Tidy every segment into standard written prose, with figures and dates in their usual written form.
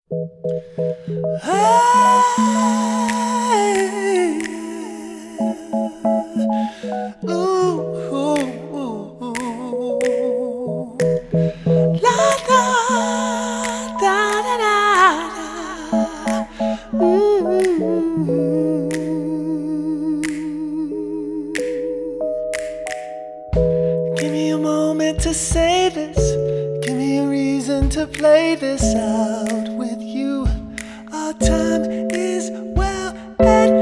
Hey, ooh, ooh, ooh. La da da da da da. Give me a moment to say this. Give me a reason to play this out with you. Our time is well at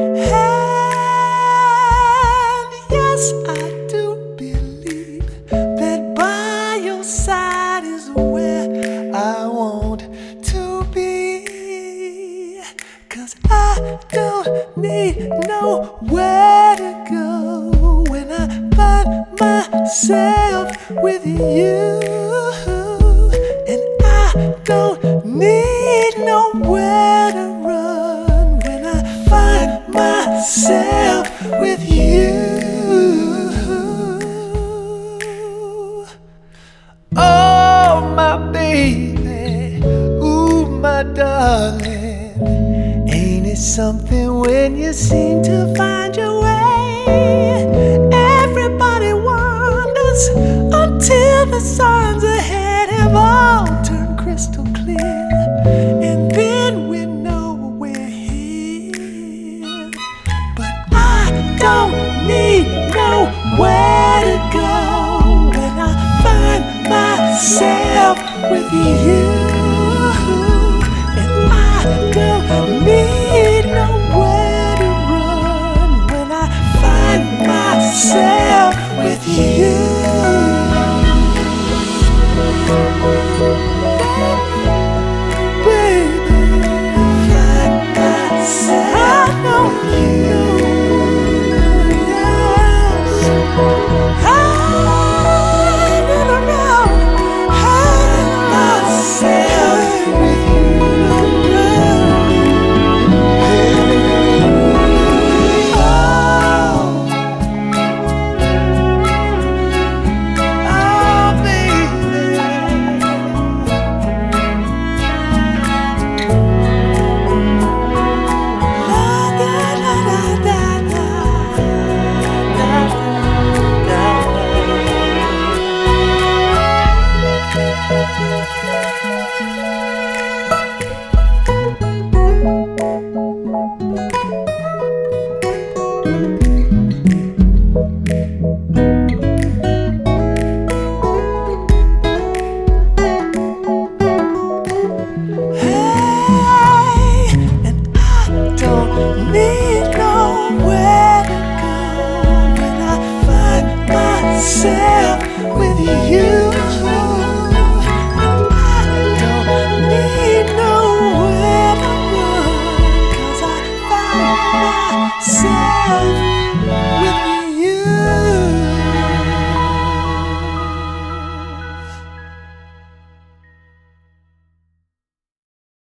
hand. Yes, I do believe that by your side is where I want to be. 'Cause I don't need nowhere to go when I find myself with you. And I don't need nowhere to run when I find myself with you. Oh, my baby, ooh, my darling, ain't it something when you seem to find your way? Everybody wonders until the signs ahead have all turned crystal clear, and then we know we're here. But I don't need nowhere to go when I find myself with you. And I don't need nowhere to run when I find myself with you. Baby, find myself with you. Yes. Hide in the road, hide myself with you. Hey, and I don't need